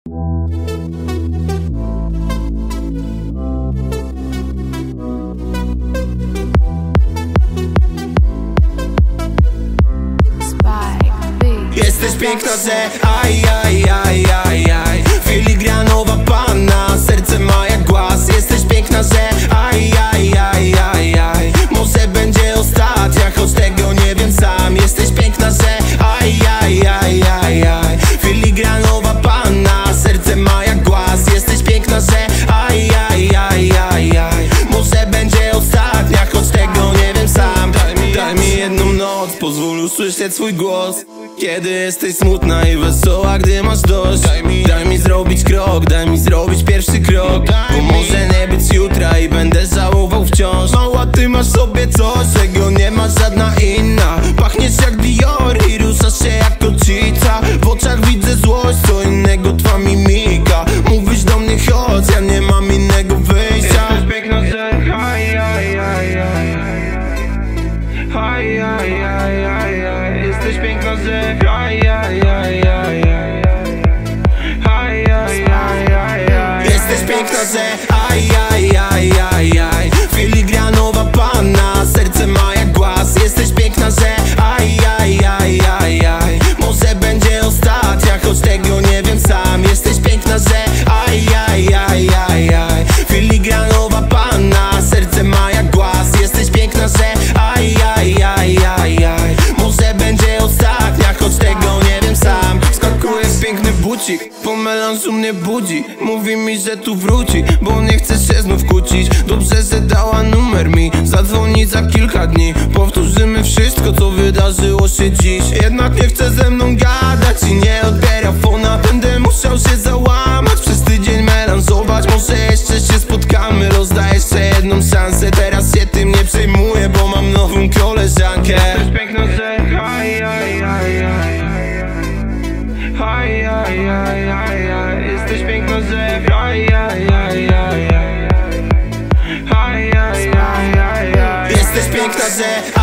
Jesteś piękna, że aj, aj, aj, aj, aj. Filigranowa panna, serce ma jak głaz. Jesteś piękna, że aj, aj, aj, aj, aj. Może będzie ostatnia, choć tego nie wiem sam. Jesteś piękna, że aj, aj, aj, aj, aj. Filigranowa panna, serce ma jak głaz. Jesteś piękna, że aj, aj, aj, aj, aj. Może będzie ostatnia, choć tego nie wiem sam. Daj mi jedną noc, pozwól usłyszeć swój głos. Kiedy jesteś smutna i wesoła, gdy masz dość. Daj mi zrobić krok, daj mi zrobić pierwszy krok. Bo może nie być jutra i będę żałował wciąż. Mała, ty masz sobie coś, czego nie ma żadna inna. Pachniesz jak Dior i ruszasz się jak kocica. W oczach widzę złość, co innego twa mimika. Mówisz do mnie chodź, ja nie mam innego wyjścia. Jesteś piękna, że aj, aj, aj, aj, aj. Aj, aj, aj, aj, aj. Jesteś piękna, że aj, aj, aj, aj, aj. Aj, aj, aj, aj, aj. Jesteś piękna, że aj, aj, aj, aj, aj. Filigranowa panna, serce ma jak głaz. Jesteś piękna, że aj, aj, aj, aj, aj. Może będzie ostatnia, choć tego nie wiem sam. Jesteś piękna, że aj, aj, aj, aj, aj. Filigranowa panna, serce ma jak głaz. Jesteś piękna, że aj, aj, aj, aj, aj. Może będzie ostatnia, choć tego nie wiem sam. Skakuje w piękny bucik, po melanżu mnie budzi. Mówi mi, że tu wróci, bo nie chce się znów kłócić. Dobrze, że dała numer mi, zadzwoni za kilka dni. Powtórzymy wszystko, co wydarzyło się dziś. Jednak nie chce ze mną gadać i nie odbiera fona. Będę musiał się załamać, przez tydzień melanżować. Może jeszcze się spotkamy, rozdaję jeszcze jedną szansę. Teraz się tym nie przejmuję, bo mam nową koleżankę. Jesteś piękna, że aj, aj, aj, aj, aj. Aj, aj, aj, aj, aj. Jesteś piękna, że aj, aj, aj, aj, aj. Aj, aj, aj, aj, aj. Jesteś piękna, że